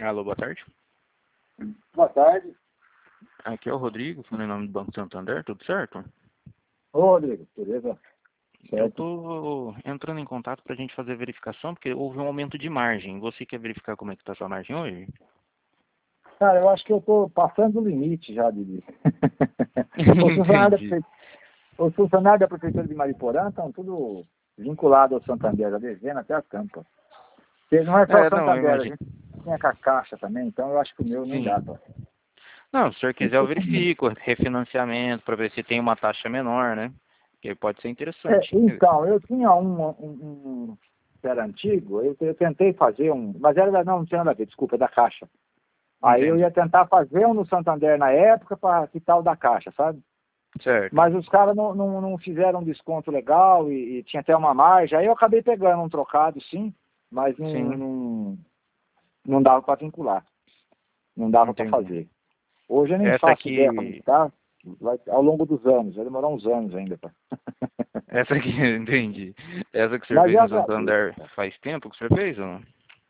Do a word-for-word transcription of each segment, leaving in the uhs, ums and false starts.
Alô, boa tarde. Boa tarde. Aqui é o Rodrigo, falando em nome do Banco Santander, tudo certo? Ô, Rodrigo, beleza? Eu Certo. estou entrando em contato para a gente fazer a verificação, porque houve um aumento de margem. Você quer verificar como é que está a sua margem hoje? Cara, eu acho que eu tô passando o limite já, Didi. Os funcionários da, Entendi. prefe- os funcionários da Prefeitura de Mariporã estão tudo vinculados ao Santander, já devendo até a tampa. Porque não é só o É, não, eu Santander, a imagino. gente tem a Caixa também, então eu acho que o meu nem Sim. dá, pô. Não, se o senhor quiser eu verifico, refinanciamento, para ver se tem uma taxa menor, né? Que pode ser É, interessante. então, eu tinha um, um, um que era antigo, eu, eu tentei fazer um, mas era da, não, não tinha nada a ver, desculpa, é da Caixa. Aí eu Entendi. ia tentar fazer um no Santander na época para quitar o da Caixa, sabe? Certo. Mas os caras não, não, não fizeram um desconto legal e, e tinha até uma margem. Aí eu acabei pegando um trocado, sim, mas não, Sim, não, não dava para vincular. Não dava para entendi. fazer. Hoje eu nem Essa faço ideia como aqui, está. Vai, ao longo dos anos, vai demorar uns anos ainda. Pra... essa aqui, entendi. Essa que o senhor Mas fez eu no agradeço. Santander faz tempo que o senhor fez ou não?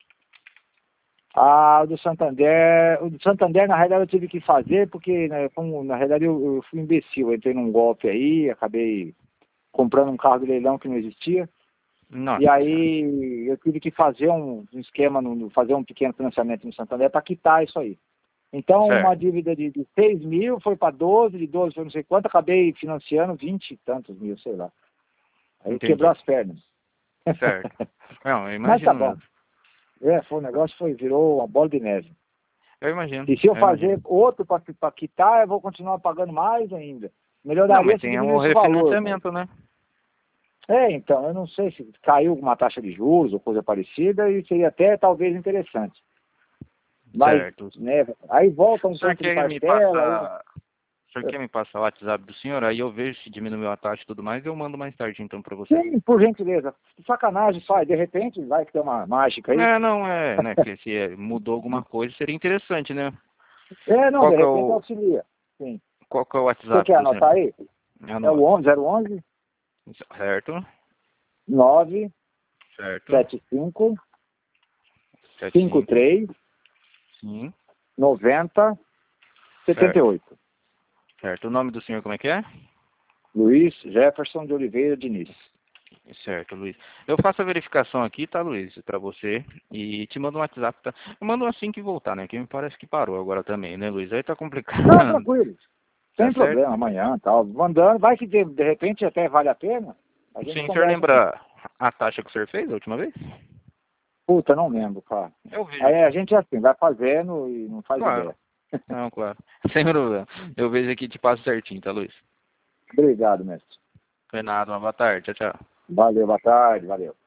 Ah, o do Santander, o do Santander na realidade eu tive que fazer porque, né, como, na realidade eu, eu fui imbecil, eu entrei num golpe aí, acabei comprando um carro de leilão que não existia. E Nossa senhora. aí eu tive que fazer um, um esquema, no, fazer um pequeno financiamento no Santander para quitar isso aí. Então uma Certo, dívida de, de seis mil foi para doze, de doze foi não sei quanto, acabei financiando vinte e tantos mil, sei lá. Aí quebrou entendi. as pernas. Certo. Não, eu Mas tá imagino bom. mesmo. É, foi, o negócio foi, virou uma bola de neve. Eu imagino, E se eu eu imagino. fazer outro para quitar, eu vou continuar pagando mais ainda. Não, Melhoraria mas se tem o diminuísse o valor, mas... refinanciamento, né? É, então, eu não sei se caiu alguma taxa de juros ou coisa parecida e seria até talvez interessante. Mas, Certo. né, aí volta O um senhor tanto de quer me parcela, aí, passar. O senhor quer me passar o WhatsApp do senhor? Aí eu vejo se diminuiu a taxa e tudo mais, eu mando mais tarde então pra você. sim, por gentileza, sacanagem, pai, de repente vai que tem uma mágica aí. É, não, é, né? Porque se é, mudou alguma coisa, seria interessante, né? É, não, Qual de que é repente o, auxilia, sim. qual que é o Você WhatsApp quer do senhor? anotar aí? É o Anote. onze, zero onze, Certo? nove Certo? sete cinco, Sete cinco cinco. três, Sim. noventa, setenta e Certo. oito. Certo. O nome do senhor como é que é? Luiz Jefferson de Oliveira Diniz. Certo, Luiz. Eu faço a verificação aqui, tá, Luiz, pra você. E te mando um WhatsApp, tá? Eu mando assim que voltar, né? Que me parece que parou agora também, né, Luiz? Aí tá complicado. Não, tranquilo, Tá sem certo? problema, amanhã, tal, mandando, vai que de, de repente até vale a pena, a gente Sim, o senhor conversa aqui. lembra a taxa que o senhor fez a última vez? Puta, não lembro, cara. Eu vejo Aí aqui. a gente é assim, vai fazendo e não faz Claro. ideia. Não, claro. Sem problema. Eu vejo aqui e te passo certinho, tá, Luiz? Obrigado, mestre. Foi nada, uma boa tarde. Tchau, tchau. Valeu, boa tarde, valeu.